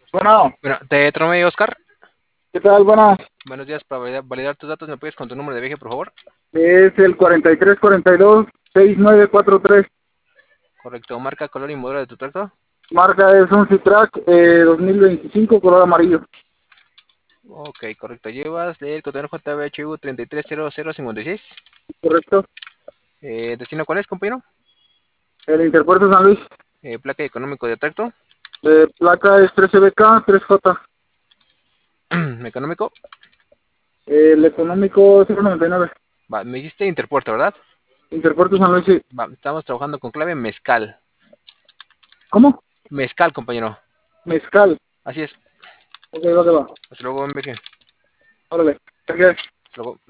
Bueno, Bueno, te tromé, Oscar. ¿qué tal? Buenas. Buenos días. Para validar tus datos, ¿me puedes con tu número de viaje, por favor? Es el 4342-6943. Correcto. Marca, color y modelo de tu tractor. Marca es un Citrac 2025, color amarillo. Ok, correcto. Llevas el contenedor JBHU 330056. ¿Correcto? ¿Destino cuál es, compañero? El Interpuerto San Luis. Placa económico de tracto. Placa es 13BK 3J. Económico. El económico 099. Va, me dijiste Interpuerto, ¿verdad? Interpuerto San Luis, sí. Va, estamos trabajando con clave mezcal. ¿Cómo? Mezcal, compañero. Mezcal. Así es. Ok, va que va. Hasta luego, MBG. Órale. Gracias. Hasta luego.